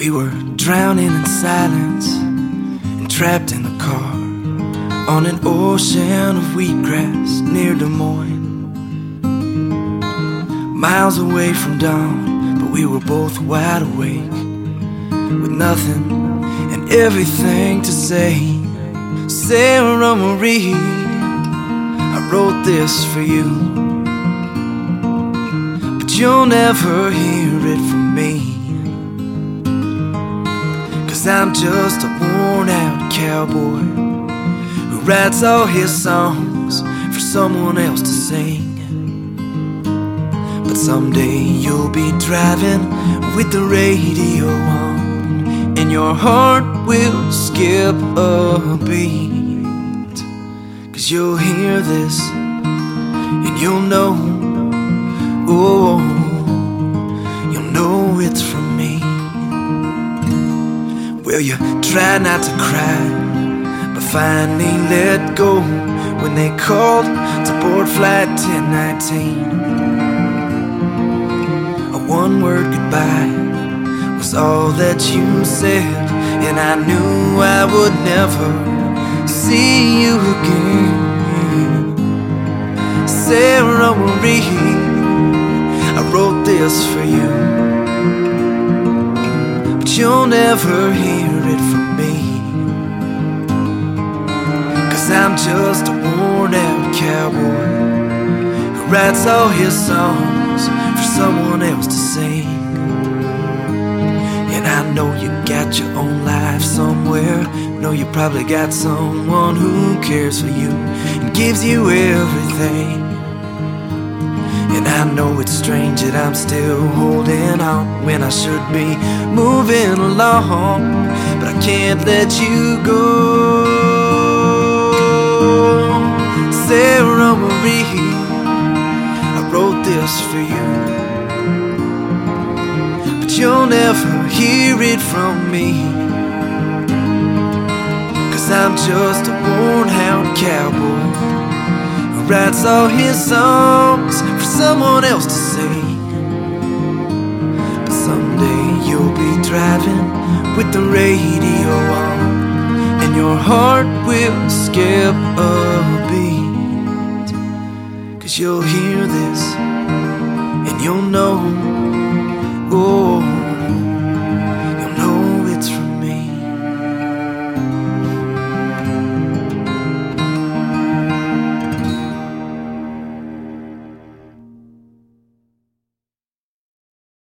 We were drowning in silence and trapped in the car on an ocean of wheatgrass near Des Moines. Miles away from dawn, but we were both wide awake with nothing and everything to say. Sarah Marie, I wrote this for you, but you'll never hear it from me. I'm just a worn-out cowboy who writes all his songs for someone else to sing. But someday you'll be driving with the radio on, and your heart will skip a beat, 'cause you'll hear this and you'll know, oh, you'll know it's from me. Well, you tried not to cry, but finally let go when they called to board flight 1019. A one-word goodbye was all that you said, and I knew I would never see you again. Sarah Marie, I wrote this for you, you'll never hear it from me, 'cause I'm just a worn-out cowboy who writes all his songs for someone else to sing. And I know you got your own life somewhere, know you probably got someone who cares for you and gives you everything. And I know it's strange that I'm still holding on when I should be moving along, but I can't let you go. Sarah Marie, I wrote this for you, but you'll never hear it from me, 'cause I'm just a worn-out cowboy who writes all his songs for someone else to sing. But someday you'll be driving with the radio on, and your heart will skip a beat, 'cause you'll hear this and you'll know, oh,